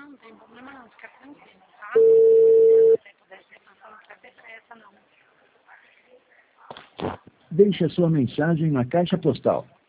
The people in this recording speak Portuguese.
Não tem problema não, fica tranquilo, tá? Se puder ser, não precisa ter pressa, não. Deixe a sua mensagem na caixa postal